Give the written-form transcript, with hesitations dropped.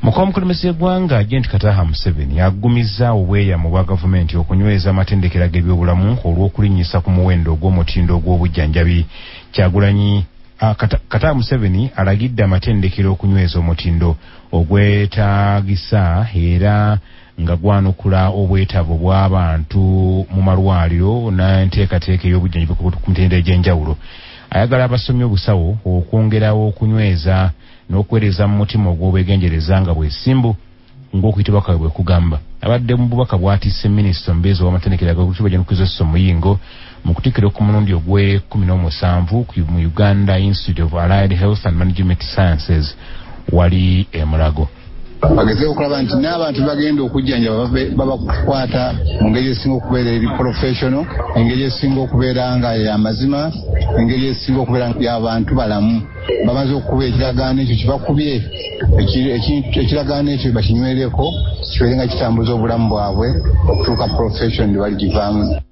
Mukulembeze w'eggwanga Agent Kataha Museveni yagumizza obweyamo bwa gavumenti okunyweza amatendekero g'ebyobulamu olw'okulinnyisa ku muwendo ogw'omutindo ogw'obujjanjabi. Kyagulanyi Kataha Museveni alagidde amatendekero okunyweza omutindo ogwetaagisa era nga gwanukula obwetabo bw'abantu mu malwaliro n'enteekateeka ey'obujjanjabi ku mitendera egy'enjawulo. Ayagala abasomi obusawo okwongerawo okunyweza n'okwereza mu mutima ogw'obwegenjereza nga bwesimbu ng'okuyitibwa kwabwe bwe kugamba. Abadde mu bubaka bw'atisse minisita omubeezi w'amatendekero ag'okutibwa Janukizzo Muyingo mu kutikkira ku mulundi ogw'e-17 mu Uganda Institute of Allied Health and Management Sciences wali Mulago. Bagezeho okulaba nti n'abantu bagenda okujjanjaba babakwata mu ngeri esinga okubeera eri professional, engeri esinga okubeera nga y'amazima, engeri esinga okubeera y'abantu balamu. Bamaze okuba ekiragaano ekyo kibakubye ekiragaano ekyo bakinywereko kibeere nga kitambuza obulamu bwabwe okutuuka profession bali givaamu.